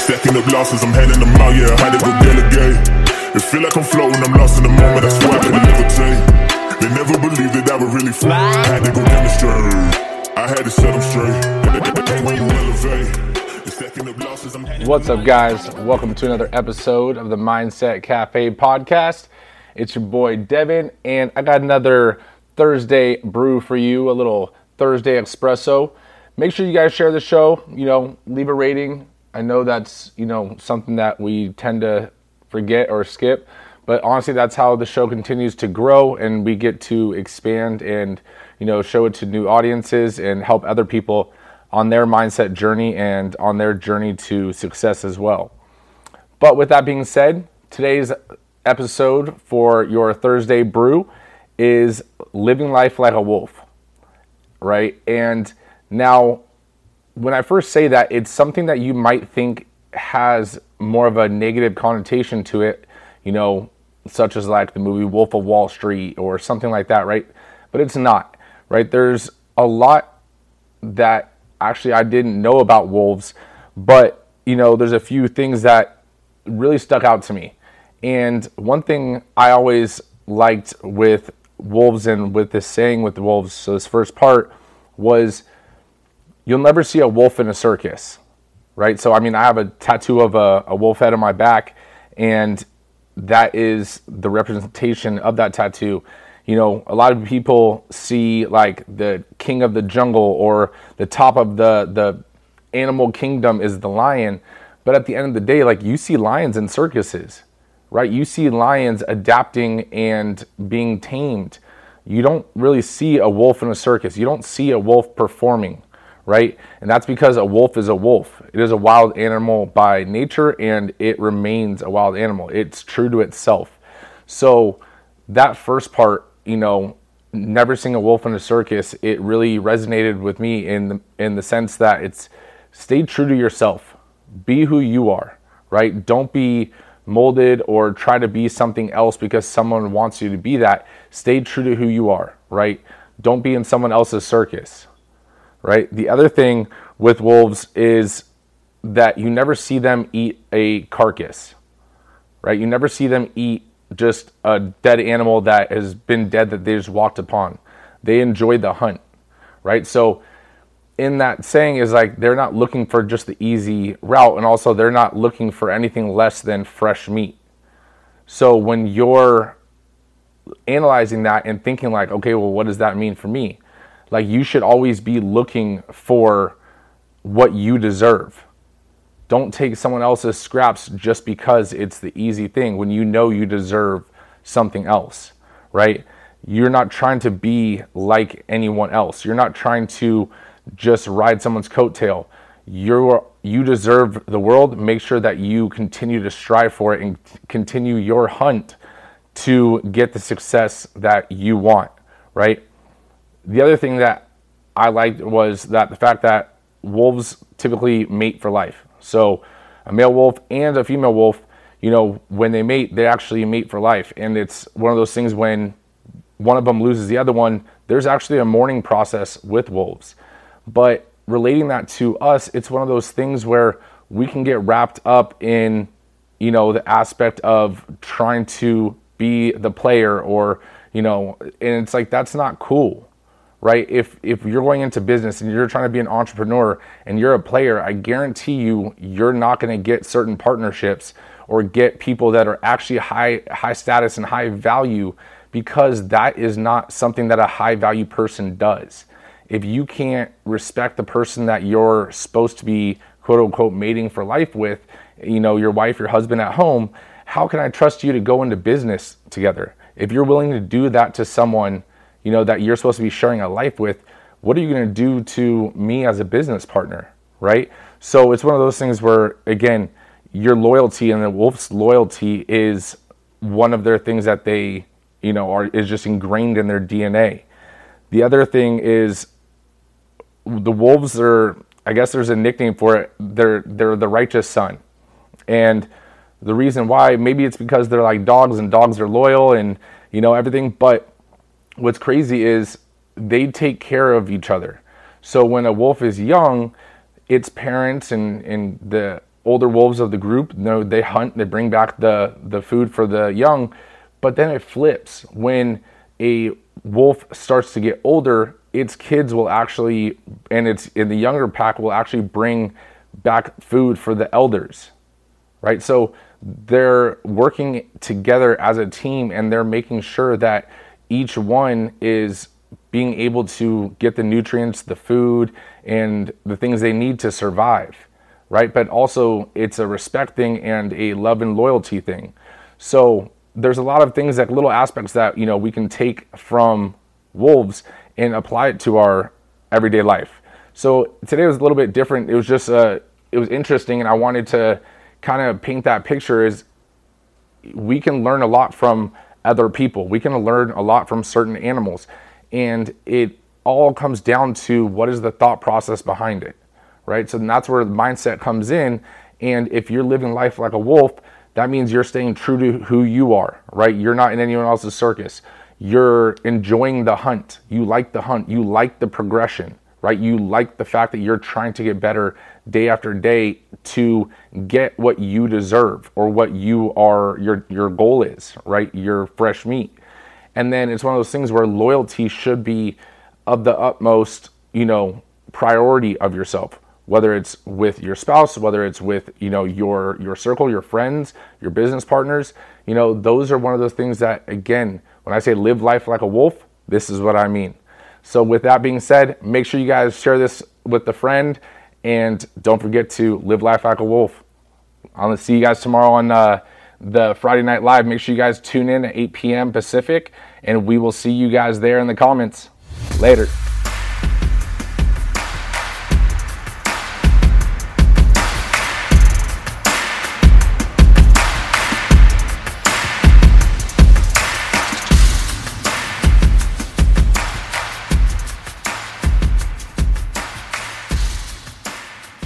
Stacking up losses, I'm handing them out, yeah, I had to go delegate. It feel like I'm floating, I'm lost in the moment, I swear I couldn't levitate. They never believed that I would really fly, I had to go demonstrate. I had to set them straight, when you elevate. Stacking up losses, I'm handing. What's up, guys? Welcome to another episode of the Mindset Cafe podcast. It's your boy Devin, and I got another Thursday brew for you, a little Thursday espresso. Make sure you guys share the show, leave a rating. I know that's, something that we tend to forget or skip, but honestly, that's how the show continues to grow and we get to expand and, show it to new audiences and help other people on their mindset journey and on their journey to success as well. But with that being said, today's episode for your Thursday brew is living life like a wolf, right? And now, when I first say that, it's something that you might think has more of a negative connotation to it, such as like the movie Wolf of Wall Street or something like that, right? But it's not, right? There's a lot that actually I didn't know about wolves, but, there's a few things that really stuck out to me. And one thing I always liked with wolves and with this saying with the wolves, so this first part was, you'll never see a wolf in a circus, right? So, I have a tattoo of a wolf head on my back, and that is the representation of that tattoo. A lot of people see like the king of the jungle or the top of the animal kingdom is the lion. But at the end of the day, like, you see lions in circuses, right? You see lions adapting and being tamed. You don't really see a wolf in a circus. You don't see a wolf performing, right? And that's because a wolf is a wolf. It is a wild animal by nature, and it remains a wild animal. It's true to itself. So that first part, never seeing a wolf in a circus, it really resonated with me in the sense that it's stay true to yourself. Be who you are, right? Don't be molded or try to be something else because someone wants you to be that. Stay true to who you are, right? Don't be in someone else's circus, right? The other thing with wolves is that you never see them eat a carcass, right? You never see them eat just a dead animal that has been dead that they just walked upon. They enjoy the hunt, right? So in that saying is like, they're not looking for just the easy route, and also they're not looking for anything less than fresh meat. So when you're analyzing that and thinking like, okay, well, what does that mean for me? Like, you should always be looking for what you deserve. Don't take someone else's scraps just because it's the easy thing when you deserve something else, right? You're not trying to be like anyone else. You're not trying to just ride someone's coattail. You deserve the world. Make sure that you continue to strive for it and continue your hunt to get the success that you want, right? The other thing that I liked was that the fact that wolves typically mate for life. So a male wolf and a female wolf, when they mate, they actually mate for life. And it's one of those things when one of them loses the other one, there's actually a mourning process with wolves. But relating that to us, it's one of those things where we can get wrapped up in, the aspect of trying to be the player or, and it's like, that's not cool, right? If you're going into business and you're trying to be an entrepreneur and you're a player, I guarantee you're not going to get certain partnerships or get people that are actually high status and high value, because that is not something that a high value person does. If you can't respect the person that you're supposed to be, quote unquote, mating for life with, your wife, your husband at home, how can I trust you to go into business together? If you're willing to do that to someone, that you're supposed to be sharing a life with, what are you going to do to me as a business partner, right? So it's one of those things where, again, your loyalty and the wolf's loyalty is one of their things that they, is just ingrained in their DNA. The other thing is, the wolves are, I guess there's a nickname for it, they're the righteous son. And the reason why, maybe it's because they're like dogs and dogs are loyal and, everything. But what's crazy is they take care of each other. So when a wolf is young, its parents and the older wolves of the group, they hunt, they bring back the food for the young, but then it flips. When a wolf starts to get older, its kids will actually, and it's in the younger pack, will actually bring back food for the elders, right? So they're working together as a team, and they're making sure that each one is being able to get the nutrients, the food, and the things they need to survive, right? But also it's a respect thing and a love and loyalty thing. So there's a lot of things, like little aspects that, we can take from wolves and apply it to our everyday life. So today was a little bit different. It was just, it was interesting, and I wanted to kind of paint that picture. Is we can learn a lot from other people. We can learn a lot from certain animals, and it all comes down to what is the thought process behind it, right? So that's where the mindset comes in. And if you're living life like a wolf, that means you're staying true to who you are, right? You're not in anyone else's circus. You're enjoying the hunt. You like the hunt. You like the progression, right? You like the fact that you're trying to get better day after day to get what you deserve, or what you are, your goal is, right? Your fresh meat. And then it's one of those things where loyalty should be of the utmost, priority of yourself, whether it's with your spouse, whether it's with, your circle, your friends, your business partners. Those are one of those things that, again, when I say live life like a wolf, this is what I mean. So with that being said, make sure you guys share this with a friend, and don't forget to live life like a wolf. I'm going to see you guys tomorrow on the Friday Night Live. Make sure you guys tune in at 8 p.m. Pacific, and we will see you guys there in the comments. Later.